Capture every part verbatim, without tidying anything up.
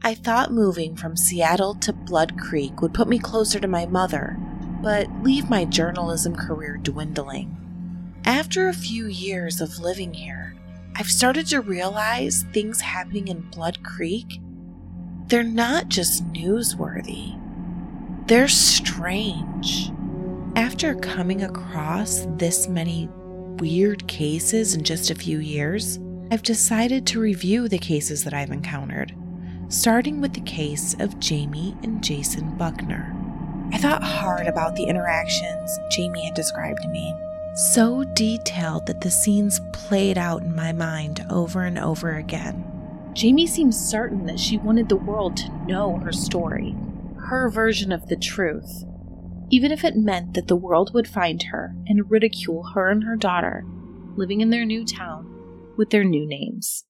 I thought moving from Seattle to Blood Creek would put me closer to my mother, but leave my journalism career dwindling. After a few years of living here, I've started to realize things happening in Blood Creek, they're not just newsworthy. They're strange. After coming across this many weird cases in just a few years, I've decided to review the cases that I've encountered, starting with the case of Jamie and Jason Buckner. I thought hard about the interactions Jamie had described to me, so detailed that the scenes played out in my mind over and over again. Jamie seemed certain that she wanted the world to know her story, her version of the truth, even if it meant that the world would find her and ridicule her and her daughter, living in their new town with their new names.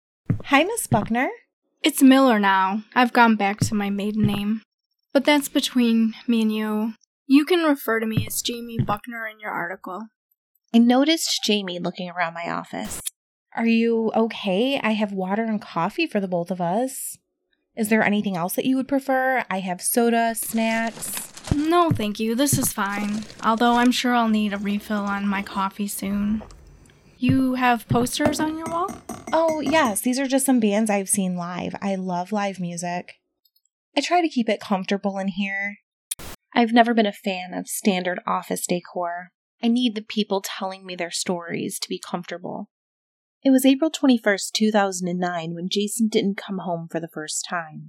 Hi, Miss Buckner. It's Miller now. I've gone back to my maiden name. But that's between me and you. You can refer to me as Jamie Buckner in your article. I noticed Jamie looking around my office. Are you okay? I have water and coffee for the both of us. Is there anything else that you would prefer? I have soda, snacks. No, thank you. This is fine. Although I'm sure I'll need a refill on my coffee soon. You have posters on your wall? Oh, yes. These are just some bands I've seen live. I love live music. I try to keep it comfortable in here. I've never been a fan of standard office decor. I need the people telling me their stories to be comfortable. It was April twenty-first, two thousand nine when Jason didn't come home for the first time.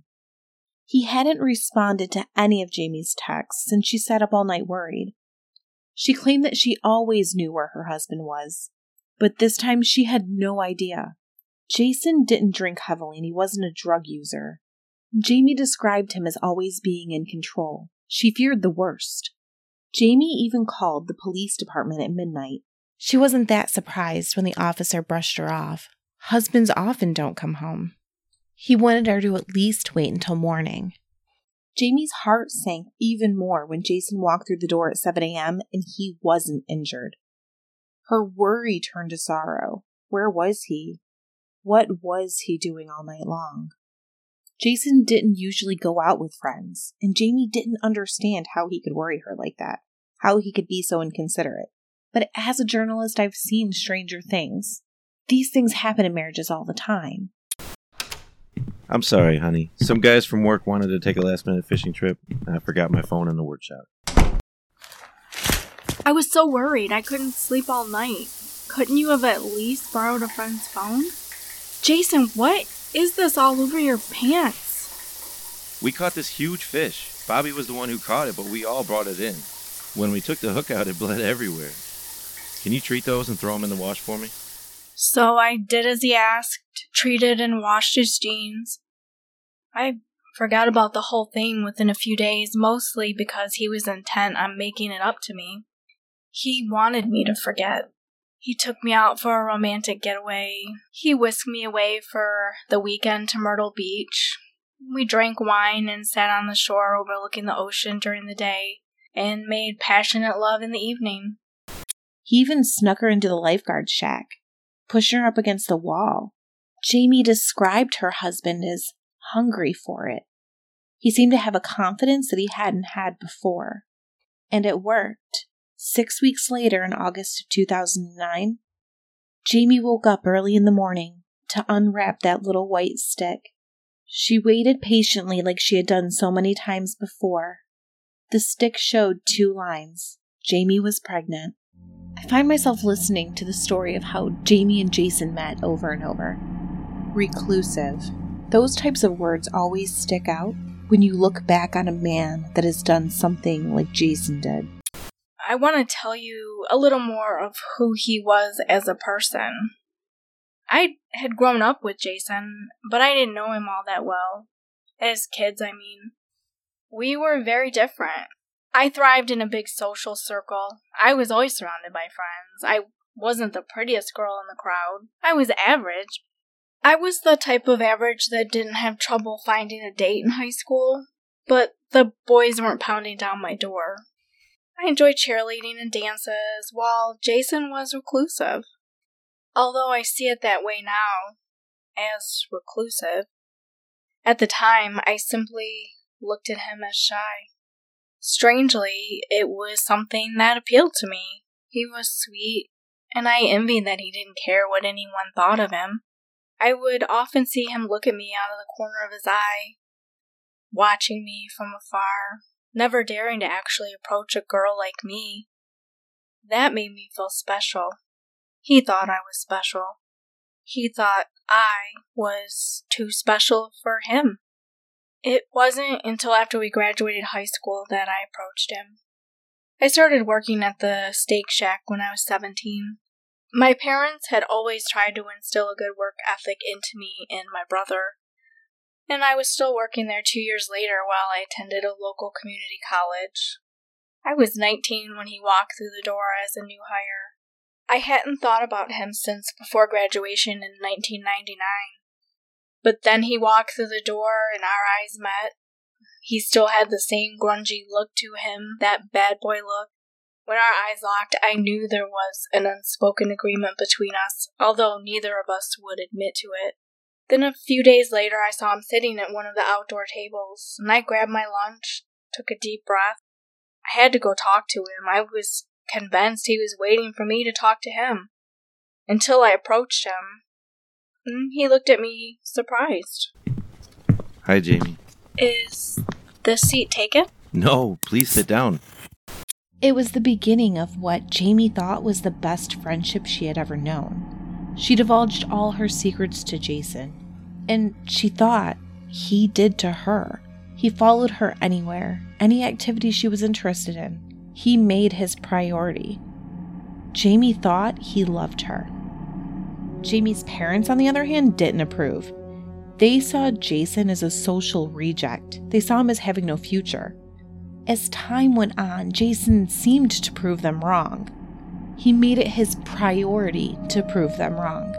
He hadn't responded to any of Jamie's texts since she sat up all night worried. She claimed that she always knew where her husband was, but this time she had no idea. Jason didn't drink heavily and he wasn't a drug user. Jamie described him as always being in control. She feared the worst. Jamie even called the police department at midnight. She wasn't that surprised when the officer brushed her off. Husbands often don't come home. He wanted her to at least wait until morning. Jamie's heart sank even more when Jason walked through the door at seven a.m. and he wasn't injured. Her worry turned to sorrow. Where was he? What was he doing all night long? Jason didn't usually go out with friends, and Jamie didn't understand how he could worry her like that, how he could be so inconsiderate. But as a journalist, I've seen stranger things. These things happen in marriages all the time. I'm sorry, honey. Some guys from work wanted to take a last-minute fishing trip, and I forgot my phone in the workshop. I was so worried I couldn't sleep all night. Couldn't you have at least borrowed a friend's phone? Jason, what is this all over your pants? We caught this huge fish. Bobby was the one who caught it, but we all brought it in. When we took the hook out, it bled everywhere. Can you treat those and throw them in the wash for me? So I did as he asked, treated and washed his jeans. I forgot about the whole thing within a few days, mostly because he was intent on making it up to me. He wanted me to forget. He took me out for a romantic getaway. He whisked me away for the weekend to Myrtle Beach. We drank wine and sat on the shore overlooking the ocean during the day and made passionate love in the evening. He even snuck her into the lifeguard shack, pushing her up against the wall. Jamie described her husband as hungry for it. He seemed to have a confidence that he hadn't had before. And it worked. Six weeks later, in August of two thousand nine, Jamie woke up early in the morning to unwrap that little white stick. She waited patiently like she had done so many times before. The stick showed two lines. Jamie was pregnant. I find myself listening to the story of how Jamie and Jason met over and over. Reclusive. Those types of words always stick out when you look back on a man that has done something like Jason did. I want to tell you a little more of who he was as a person. I had grown up with Jason, but I didn't know him all that well. As kids, I mean. We were very different. I thrived in a big social circle. I was always surrounded by friends. I wasn't the prettiest girl in the crowd. I was average. I was the type of average that didn't have trouble finding a date in high school, but the boys weren't pounding down my door. I enjoyed cheerleading and dances, while Jason was reclusive. Although I see it that way now, as reclusive, At the time, I simply looked at him as shy. Strangely, it was something that appealed to me. He was sweet, and I envied that he didn't care what anyone thought of him. I would often see him look at me out of the corner of his eye, watching me from afar, never daring to actually approach a girl like me. That made me feel special. He thought I was special. He thought I was too special for him. It wasn't until after we graduated high school that I approached him. I started working at the Steak Shack when I was seventeen. My parents had always tried to instill a good work ethic into me and my brother, and I was still working there two years later while I attended a local community college. I was nineteen when he walked through the door as a new hire. I hadn't thought about him since before graduation in nineteen ninety-nine. But then he walked through the door and our eyes met. He still had the same grungy look to him, that bad boy look. When our eyes locked, I knew there was an unspoken agreement between us, although neither of us would admit to it. Then a few days later, I saw him sitting at one of the outdoor tables, and I grabbed my lunch, took a deep breath. I had to go talk to him. I was convinced he was waiting for me to talk to him. Until I approached him, and he looked at me surprised. Hi, Jamie. Is this seat taken? No, please sit down. It was the beginning of what Jamie thought was the best friendship she had ever known. She divulged all her secrets to Jason, and she thought he did to her. He followed her anywhere, any activity she was interested in. He made his priority. Jamie thought he loved her. Jamie's parents, on the other hand, didn't approve. They saw Jason as a social reject. They saw him as having no future. As time went on, Jason seemed to prove them wrong. He made it his priority to prove them wrong.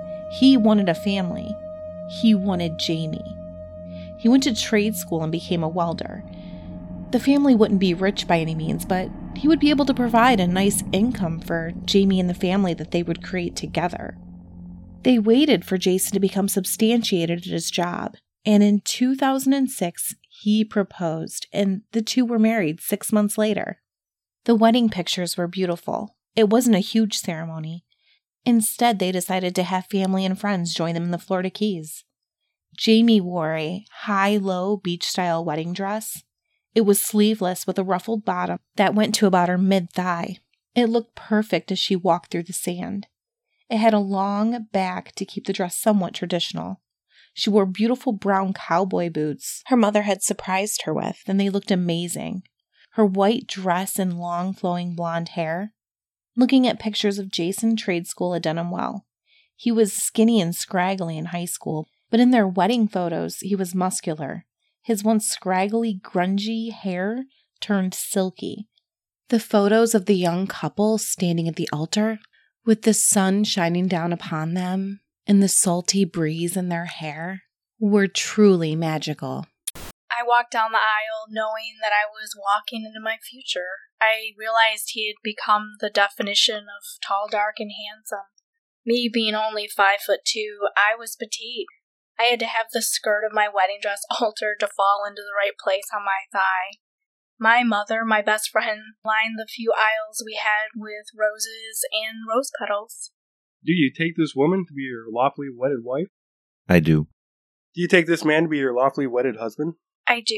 He wanted a family. He wanted Jamie. He went to trade school and became a welder. The family wouldn't be rich by any means, but he would be able to provide a nice income for Jamie and the family that they would create together. They waited for Jason to become substantiated at his job, and in two thousand six, he proposed, and the two were married six months later. The wedding pictures were beautiful. It wasn't a huge ceremony. Instead, they decided to have family and friends join them in the Florida Keys. Jamie wore a high-low beach-style wedding dress. It was sleeveless with a ruffled bottom that went to about her mid-thigh. It looked perfect as she walked through the sand. It had a long back to keep the dress somewhat traditional. She wore beautiful brown cowboy boots her mother had surprised her with, and they looked amazing. Her white dress and long flowing blonde hair. Looking at pictures of Jason, trade school had done him well. He was skinny and scraggly in high school, but in their wedding photos, he was muscular. His once scraggly, grungy hair turned silky. The photos of the young couple standing at the altar, with the sun shining down upon them and the salty breeze in their hair, were truly magical. I walked down the aisle knowing that I was walking into my future. I realized he had become the definition of tall, dark, and handsome. Me being only five foot two, I was petite. I had to have the skirt of my wedding dress altered to fall into the right place on my thigh. My mother, my best friend, lined the few aisles we had with roses and rose petals. Do you take this woman to be your lawfully wedded wife? I do. Do you take this man to be your lawfully wedded husband? I do.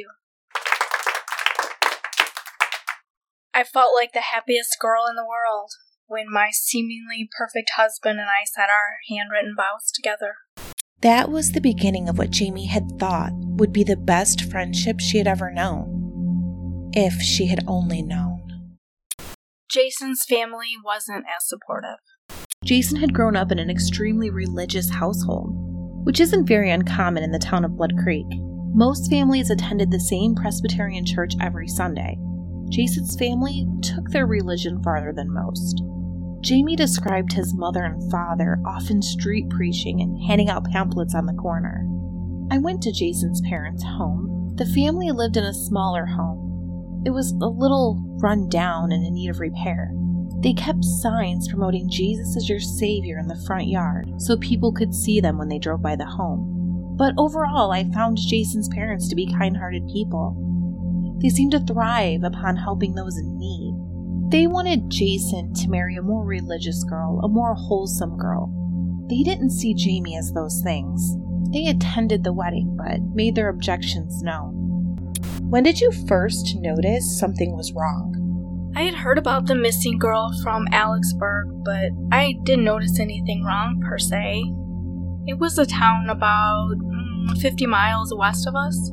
I felt like the happiest girl in the world when my seemingly perfect husband and I said our handwritten vows together. That was the beginning of what Jamie had thought would be the best friendship she had ever known. If she had only known. Jason's family wasn't as supportive. Jason had grown up in an extremely religious household, which isn't very uncommon in the town of Blood Creek. Most families attended the same Presbyterian church every Sunday. Jason's family took their religion farther than most. Jamie described his mother and father often street preaching and handing out pamphlets on the corner. I went to Jason's parents' home. The family lived in a smaller home. It was a little run down and in need of repair. They kept signs promoting Jesus as your Savior in the front yard so people could see them when they drove by the home. But overall, I found Jason's parents to be kind-hearted people. They seemed to thrive upon helping those in need. They wanted Jason to marry a more religious girl, a more wholesome girl. They didn't see Jamie as those things. They attended the wedding, but made their objections known. When did you first notice something was wrong? I had heard about the missing girl from Alexburg, but I didn't notice anything wrong per se. It was a town about mm, fifty miles west of us.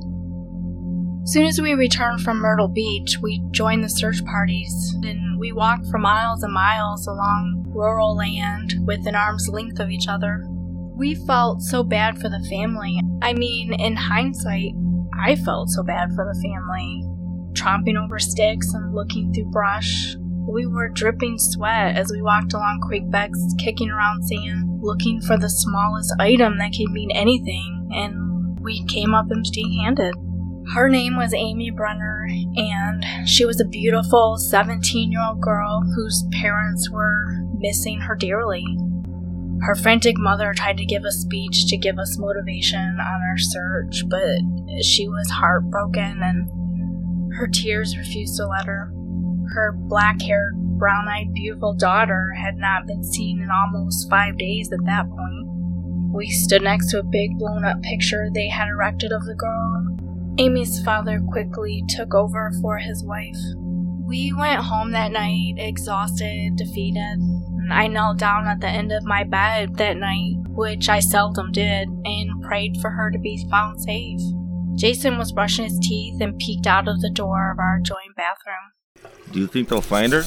As soon as we returned from Myrtle Beach, we joined the search parties, and we walked for miles and miles along rural land within arm's length of each other. We felt so bad for the family. I mean, in hindsight, I felt so bad for the family. Tromping over sticks and looking through brush. We were dripping sweat as we walked along creek beds, kicking around sand, looking for the smallest item that could mean anything, and we came up empty-handed. Her name was Amy Brenner, and she was a beautiful seventeen-year-old girl whose parents were missing her dearly. Her frantic mother tried to give a speech to give us motivation on our search, but she was heartbroken and her tears refused to let her. Her black-haired, brown-eyed, beautiful daughter had not been seen in almost five days at that point. We stood next to a big blown-up picture they had erected of the girl. Amy's father quickly took over for his wife. We went home that night, exhausted, defeated. I knelt down at the end of my bed that night, which I seldom did, and prayed for her to be found safe. Jason was brushing his teeth and peeked out of the door of our joint bathroom. Do you think they'll find her?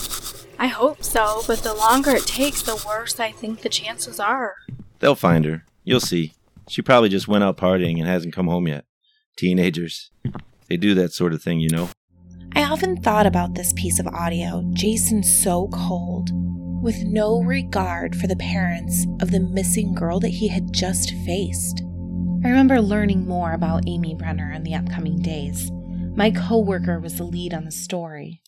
I hope so, but the longer it takes, the worse I think the chances are. They'll find her. You'll see. She probably just went out partying and hasn't come home yet. Teenagers. They do that sort of thing, you know. I often thought about this piece of audio. Jason so cold, with no regard for the parents of the missing girl that he had just faced. I remember learning more about Amy Brenner in the upcoming days. My coworker was the lead on the story.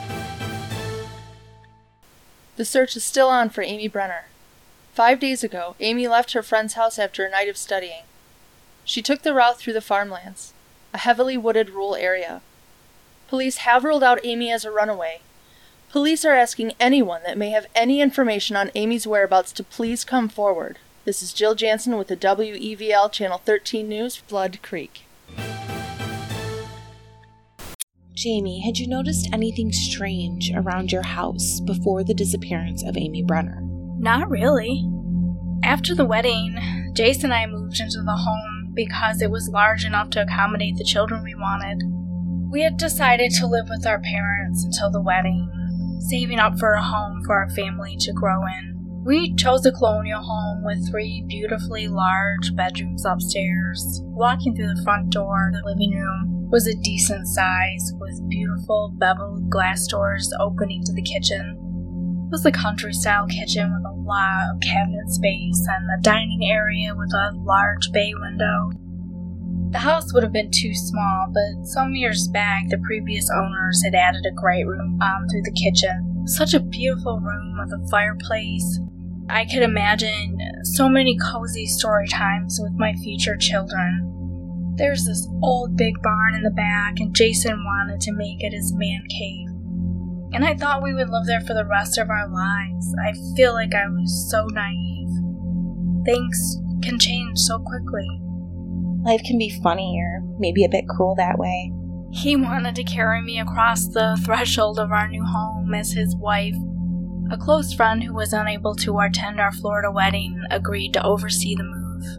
The search is still on for Amy Brenner. Five days ago, Amy left her friend's house after a night of studying. She took the route through the farmlands, a heavily wooded rural area. Police have ruled out Amy as a runaway. Police are asking anyone that may have any information on Amy's whereabouts to please come forward. This is Jill Jansen with the W E V L Channel thirteen News, Flood Creek. Jamie, had you noticed anything strange around your house before the disappearance of Amy Brenner? Not really. After the wedding, Jason and I moved into the home because it was large enough to accommodate the children we wanted. We had decided to live with our parents until the wedding, saving up for a home for our family to grow in. We chose a colonial home with three beautifully large bedrooms upstairs. Walking through the front door, the living room was a decent size with beautiful beveled glass doors opening to the kitchen. It was a country-style kitchen with a lot of cabinet space and a dining area with a large bay window. The house would have been too small, but some years back, the previous owners had added a great room um, through the kitchen. Such a beautiful room with a fireplace. I could imagine so many cozy story times with my future children. There's this old big barn in the back, and Jason wanted to make it his man cave. And I thought we would live there for the rest of our lives. I feel like I was so naive. Things can change so quickly. Life can be funny or maybe a bit cruel that way. He wanted to carry me across the threshold of our new home as his wife. A close friend who was unable to attend our Florida wedding agreed to oversee the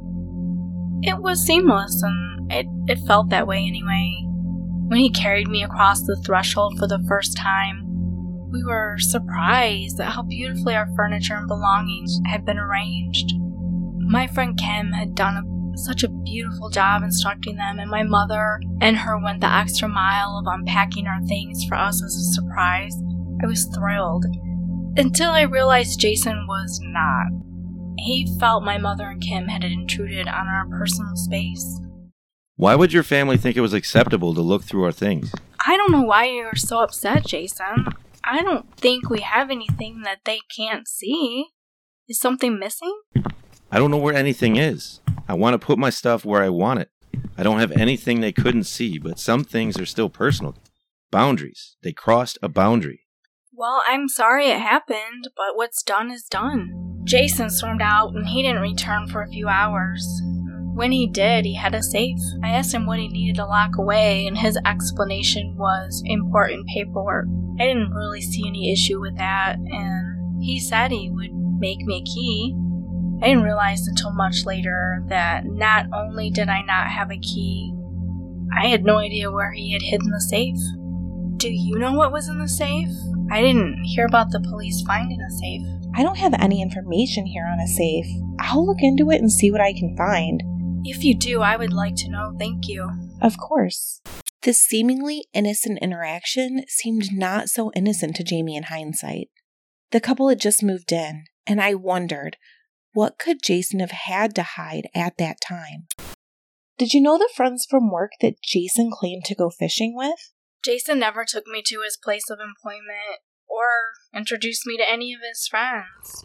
move. It was seamless, and it, it felt that way anyway. When he carried me across the threshold for the first time, we were surprised at how beautifully our furniture and belongings had been arranged. My friend Kim had done a, such a beautiful job instructing them, and my mother and her went the extra mile of unpacking our things for us as a surprise. I was thrilled. Until I realized Jason was not. He felt my mother and Kim had intruded on our personal space. Why would your family think it was acceptable to look through our things? I don't know why you're so upset, Jason. I don't think we have anything that they can't see. Is something missing? I don't know where anything is. I want to put my stuff where I want it. I don't have anything they couldn't see, but some things are still personal. Boundaries. They crossed a boundary. Well, I'm sorry it happened, but what's done is done. Jason stormed out and he didn't return for a few hours. When he did, he had a safe. I asked him what he needed to lock away, and his explanation was important paperwork. I didn't really see any issue with that, and he said he would make me a key. I didn't realize until much later that not only did I not have a key, I had no idea where he had hidden the safe. Do you know what was in the safe? I didn't hear about the police finding a safe. I don't have any information here on a safe. I'll look into it and see what I can find. If you do, I would like to know. Thank you. Of course. This seemingly innocent interaction seemed not so innocent to Jamie in hindsight. The couple had just moved in, and I wondered, what could Jason have had to hide at that time? Did you know the friends from work that Jason claimed to go fishing with? Jason never took me to his place of employment or introduced me to any of his friends.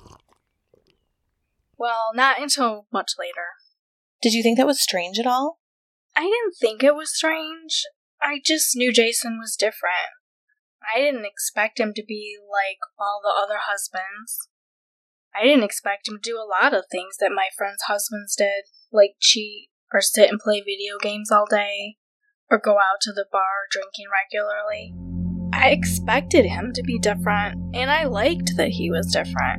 Well, not until much later. Did you think that was strange at all? I didn't think it was strange. I just knew Jason was different. I didn't expect him to be like all the other husbands. I didn't expect him to do a lot of things that my friends' husbands did, like cheat or sit and play video games all day or go out to the bar drinking regularly. I expected him to be different, and I liked that he was different.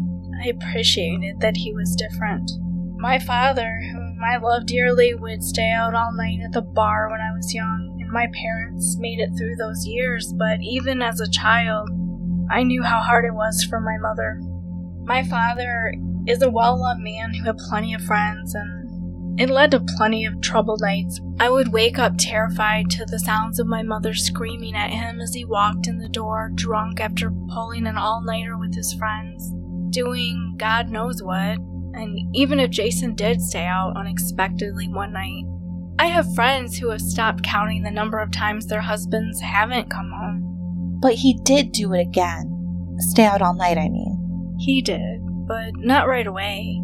I appreciated that he was different. My father, whom I loved dearly, would stay out all night at the bar when I was young, and my parents made it through those years, but even as a child, I knew how hard it was for my mother. My father is a well-loved man who had plenty of friends, and it led to plenty of troubled nights. I would wake up terrified to the sounds of my mother screaming at him as he walked in the door, drunk after pulling an all-nighter with his friends, doing God knows what. And even if Jason did stay out unexpectedly one night, I have friends who have stopped counting the number of times their husbands haven't come home. But he did do it again. Stay out all night, I mean. He did, but not right away.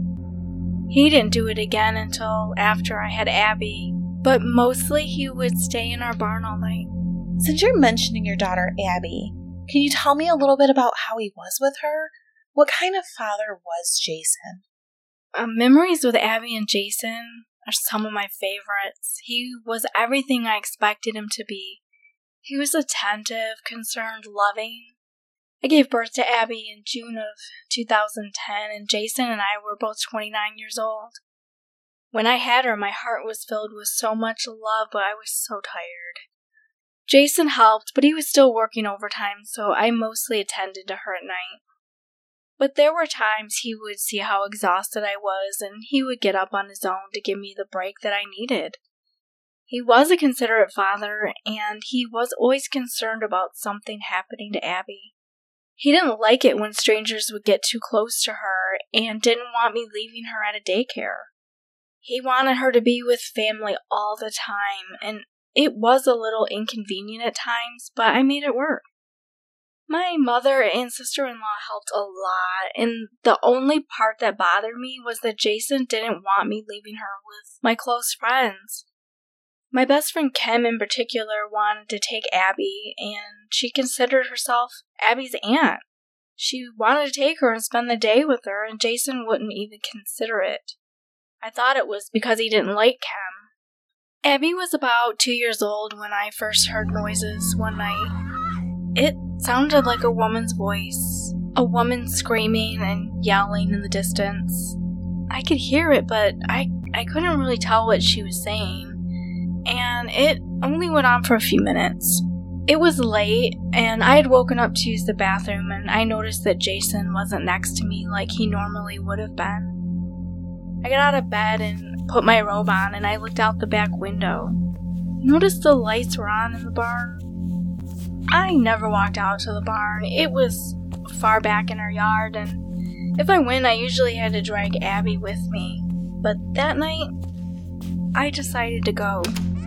He didn't do it again until after I had Abby, but mostly he would stay in our barn all night. Since you're mentioning your daughter Abby, can you tell me a little bit about how he was with her? What kind of father was Jason? Uh, memories with Abby and Jason are some of my favorites. He was everything I expected him to be. He was attentive, concerned, loving. I gave birth to Abby in June of two thousand ten, and Jason and I were both twenty-nine years old. When I had her, my heart was filled with so much love, but I was so tired. Jason helped, but he was still working overtime, so I mostly attended to her at night. But there were times he would see how exhausted I was, and he would get up on his own to give me the break that I needed. He was a considerate father, and he was always concerned about something happening to Abby. He didn't like it when strangers would get too close to her, and didn't want me leaving her at a daycare. He wanted her to be with family all the time, and it was a little inconvenient at times, but I made it work. My mother and sister-in-law helped a lot, and the only part that bothered me was that Jason didn't want me leaving her with my close friends. My best friend Kim in particular wanted to take Abby, and she considered herself Abby's aunt. She wanted to take her and spend the day with her, and Jason wouldn't even consider it. I thought it was because he didn't like Kim. Abby was about two years old when I first heard noises one night. It sounded like a woman's voice, a woman screaming and yelling in the distance. I could hear it, but I, I couldn't really tell what she was saying, and it only went on for a few minutes. It was late, and I had woken up to use the bathroom, and I noticed that Jason wasn't next to me like he normally would have been. I got out of bed and put my robe on, and I looked out the back window. I noticed the lights were on in the barn. I never walked out to the barn. It was far back in our yard, and if I went, I usually had to drag Abby with me. But that night, I decided to go.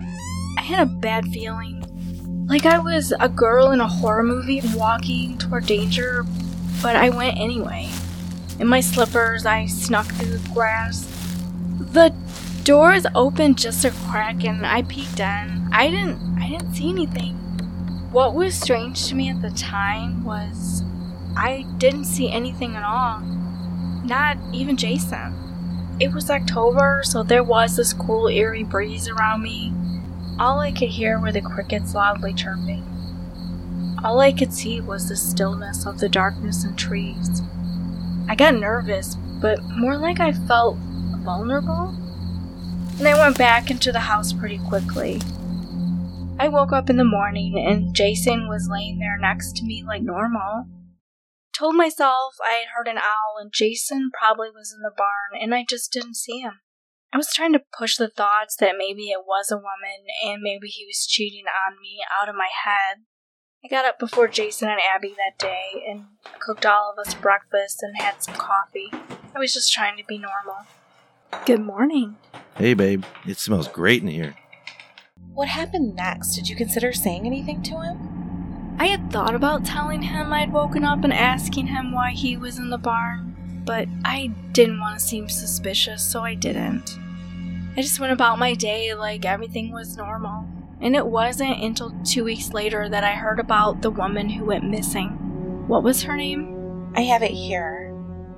I had a bad feeling, like I was a girl in a horror movie walking toward danger, but I went anyway. In my slippers, I snuck through the grass. The doors opened just a crack and I peeked in. I didn't I didn't see anything. What was strange to me at the time was I didn't see anything at all. Not even Jason. It was October, so there was this cool, eerie breeze around me. All I could hear were the crickets loudly chirping. All I could see was the stillness of the darkness and trees. I got nervous, but more like I felt vulnerable. And I went back into the house pretty quickly. I woke up in the morning and Jason was laying there next to me like normal. Told myself I had heard an owl and Jason probably was in the barn and I just didn't see him. I was trying to push the thoughts that maybe it was a woman and maybe he was cheating on me out of my head. I got up before Jason and Abby that day and cooked all of us breakfast and had some coffee. I was just trying to be normal. Good morning. Hey, babe. It smells great in here. What happened next? Did you consider saying anything to him? I had thought about telling him I'd woken up and asking him why he was in the barn, but I didn't want to seem suspicious, so I didn't. I just went about my day like everything was normal, and it wasn't until two weeks later that I heard about the woman who went missing. What was her name? I have it here.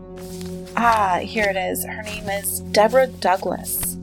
Ah, here it is. Her name is Deborah Douglas.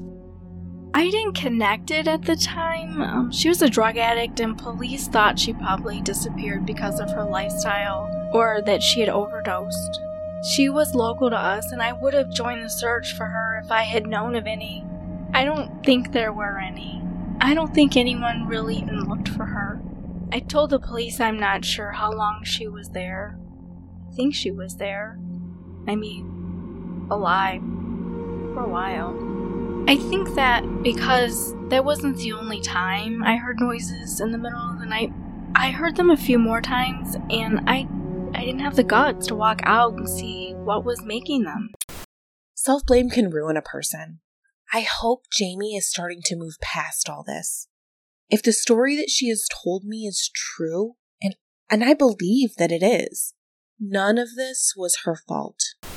I didn't connect it at the time. Um, she was a drug addict and police thought she probably disappeared because of her lifestyle or that she had overdosed. She was local to us and I would have joined the search for her if I had known of any. I don't think there were any. I don't think anyone really even looked for her. I told the police I'm not sure how long she was there. I think she was there. I mean, alive. For a while. I think that because that wasn't the only time I heard noises in the middle of the night. I heard them a few more times, and I I didn't have the guts to walk out and see what was making them. Self-blame can ruin a person. I hope Jamie is starting to move past all this. If the story that she has told me is true, and, and I believe that it is, none of this was her fault.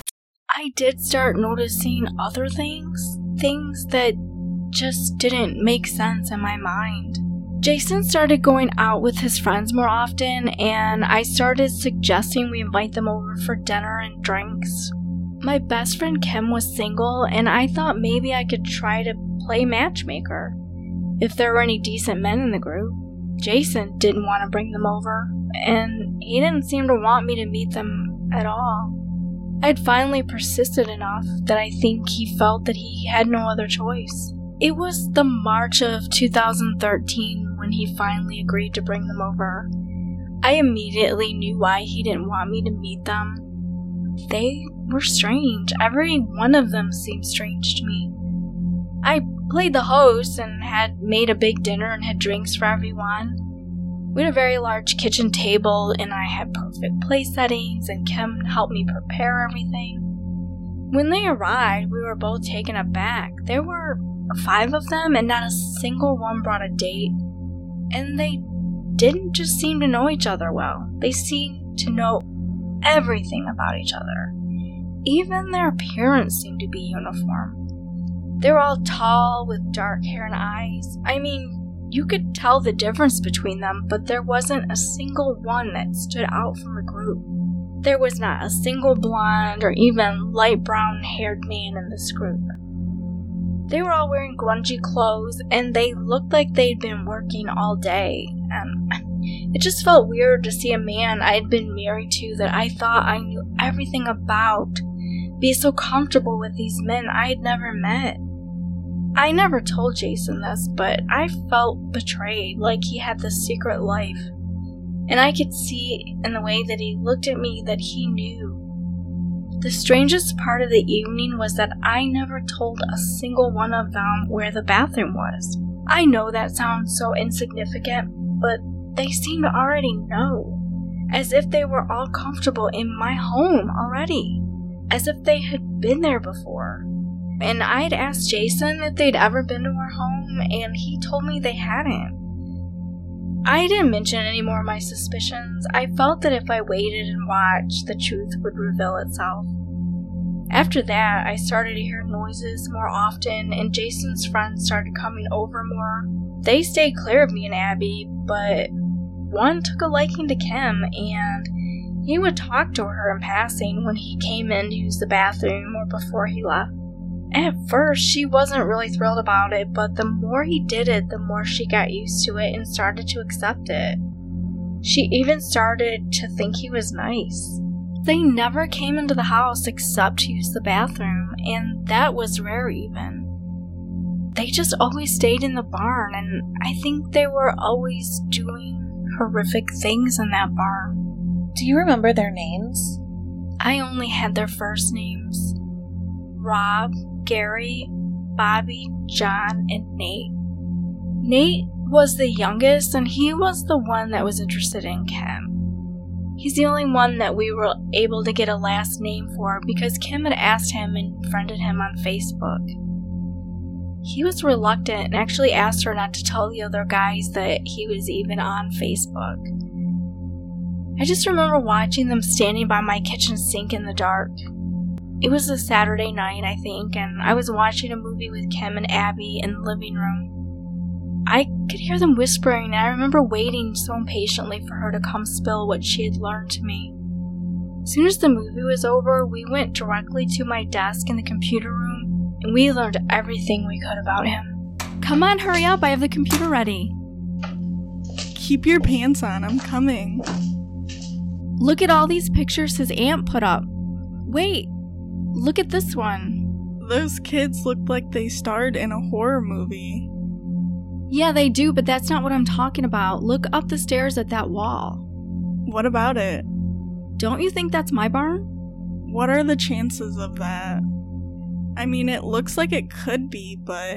I did start noticing other things. Things that just didn't make sense in my mind. Jason started going out with his friends more often, and I started suggesting we invite them over for dinner and drinks. My best friend Kim was single, and I thought maybe I could try to play matchmaker. If there were any decent men in the group. Jason didn't want to bring them over, and he didn't seem to want me to meet them at all. I'd finally persisted enough that I think he felt that he had no other choice. It was the March of two thousand thirteen when he finally agreed to bring them over. I immediately knew why he didn't want me to meet them. They were strange. Every one of them seemed strange to me. I played the host and had made a big dinner and had drinks for everyone. We had a very large kitchen table, and I had perfect place settings, and Kim helped me prepare everything. When they arrived, we were both taken aback. There were five of them, and not a single one brought a date. And they didn't just seem to know each other well. They seemed to know everything about each other. Even their appearance seemed to be uniform. They were all tall, with dark hair and eyes. I mean, you could tell the difference between them, but there wasn't a single one that stood out from the group. There was not a single blonde or even light brown-haired man in this group. They were all wearing grungy clothes, and they looked like they'd been working all day. And it just felt weird to see a man I'd been married to that I thought I knew everything about be so comfortable with these men I'd never met. I never told Jason this, but I felt betrayed, like he had this secret life. And I could see in the way that he looked at me that he knew. The strangest part of the evening was that I never told a single one of them where the bathroom was. I know that sounds so insignificant, but they seemed to already know. As if they were all comfortable in my home already. As if they had been there before. And I'd asked Jason if they'd ever been to our home, and he told me they hadn't. I didn't mention any more of my suspicions. I felt that if I waited and watched, the truth would reveal itself. After that, I started to hear noises more often, and Jason's friends started coming over more. They stayed clear of me and Abby, but one took a liking to Kim, and he would talk to her in passing when he came in to use the bathroom or before he left. At first, she wasn't really thrilled about it, but the more he did it, the more she got used to it and started to accept it. She even started to think he was nice. They never came into the house except to use the bathroom, and that was rare even. They just always stayed in the barn, and I think they were always doing horrific things in that barn. Do you remember their names? I only had their first names. Rob, Gary, Bobby, John, and Nate. Nate was the youngest, and he was the one that was interested in Kim. He's the only one that we were able to get a last name for because Kim had asked him and friended him on Facebook. He was reluctant and actually asked her not to tell the other guys that he was even on Facebook. I just remember watching them standing by my kitchen sink in the dark. It was a Saturday night, I think, and I was watching a movie with Kim and Abby in the living room. I could hear them whispering, and I remember waiting so impatiently for her to come spill what she had learned to me. As soon as the movie was over, we went directly to my desk in the computer room, and we learned everything we could about him. Come on, hurry up, I have the computer ready. Keep your pants on, I'm coming. Look at all these pictures his aunt put up. Wait, look at this one. Those kids look like they starred in a horror movie. Yeah, they do, but that's not what I'm talking about. Look up the stairs at that wall. What about it? Don't you think that's my barn? What are the chances of that? I mean, it looks like it could be, but...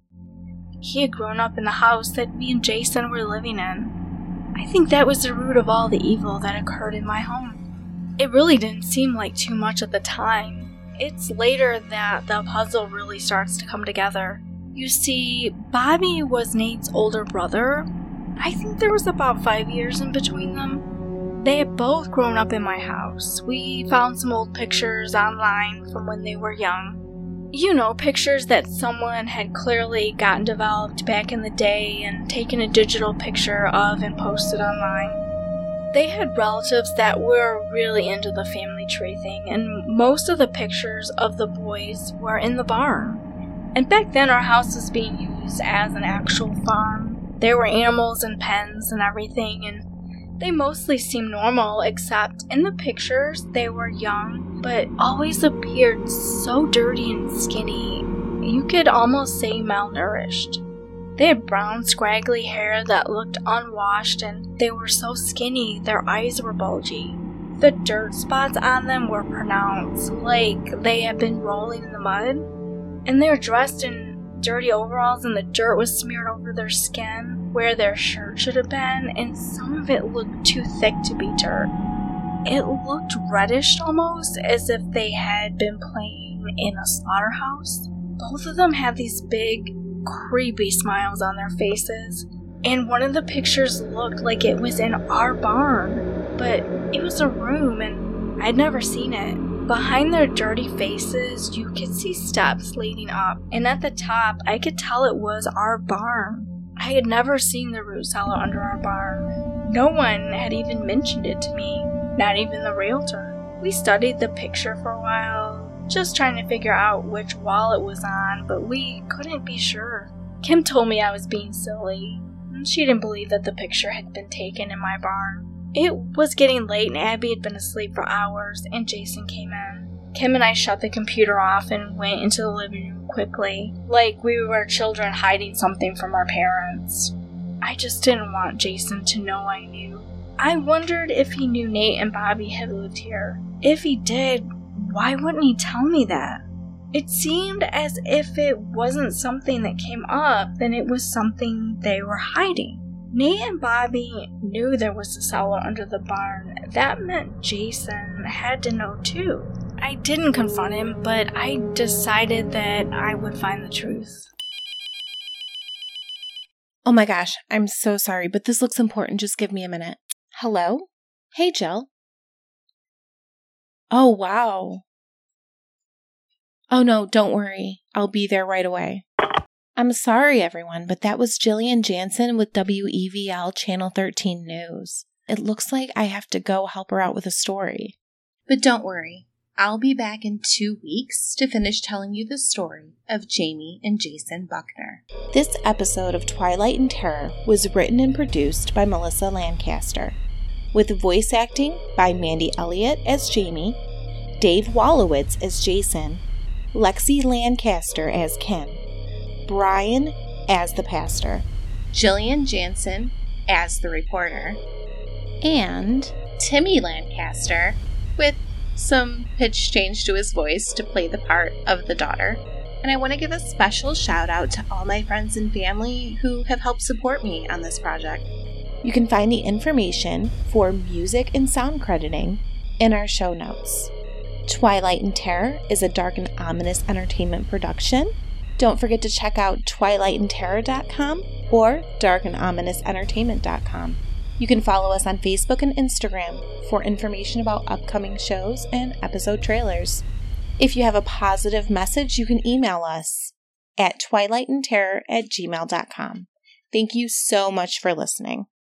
He had grown up in the house that me and Jason were living in. I think that was the root of all the evil that occurred in my home. It really didn't seem like too much at the time. It's later that the puzzle really starts to come together. You see, Bobby was Nate's older brother. I think there was about five years in between them. They had both grown up in my house. We found some old pictures online from when they were young. You know, pictures that someone had clearly gotten developed back in the day and taken a digital picture of and posted online. They had relatives that were really into the family tree thing, and most of the pictures of the boys were in the barn. And back then our house was being used as an actual farm. There were animals and pens and everything, and they mostly seemed normal, except in the pictures they were young, but always appeared so dirty and skinny, you could almost say malnourished. They had brown, scraggly hair that looked unwashed, and they were so skinny their eyes were bulgy. The dirt spots on them were pronounced, like they had been rolling in the mud. And they were dressed in dirty overalls, and the dirt was smeared over their skin where their shirt should have been, and some of it looked too thick to be dirt. It looked reddish almost, as if they had been playing in a slaughterhouse. Both of them had these big, creepy smiles on their faces, and one of the pictures looked like it was in our barn, but it was a room, and I'd never seen it. Behind their dirty faces, you could see steps leading up, and at the top, I could tell it was our barn. I had never seen the root cellar under our barn. No one had even mentioned it to me, not even the realtor. We studied the picture for a while, just trying to figure out which wall it was on, but we couldn't be sure. Kim told me I was being silly. She didn't believe that the picture had been taken in my barn. It was getting late and Abby had been asleep for hours, and Jason came in. Kim and I shut the computer off and went into the living room quickly, like we were children hiding something from our parents. I just didn't want Jason to know I knew. I wondered if he knew Nate and Bobby had lived here. If he did, why wouldn't he tell me that? It seemed as if it wasn't something that came up, then it was something they were hiding. Nate and Bobby knew there was a cellar under the barn. That meant Jason had to know too. I didn't confront him, but I decided that I would find the truth. Oh my gosh, I'm so sorry, but this looks important. Just give me a minute. Hello? Hey, Jill. Oh, wow. Oh no, don't worry. I'll be there right away. I'm sorry, everyone, but that was Jillian Jansen with W E V L Channel thirteen News. It looks like I have to go help her out with a story. But don't worry. I'll be back in two weeks to finish telling you the story of Jamie and Jason Buckner. This episode of Twilight and Terror was written and produced by Melissa Lancaster, with voice acting by Mandy Elliott as Jamie, Dave Wallowitz as Jason, Lexi Lancaster as Kim, Brian as the pastor, Jillian Jansen as the reporter, and Timmy Lancaster with some pitch change to his voice to play the part of the daughter. And I want to give a special shout out to all my friends and family who have helped support me on this project. You can find the information for music and sound crediting in our show notes. Twilight and Terror is a dark and ominous entertainment production. Don't forget to check out twilight and terror dot com or dark and ominous entertainment dot com. You can follow us on Facebook and Instagram for information about upcoming shows and episode trailers. If you have a positive message, you can email us at twilight and terror at gmail dot com. Thank you so much for listening.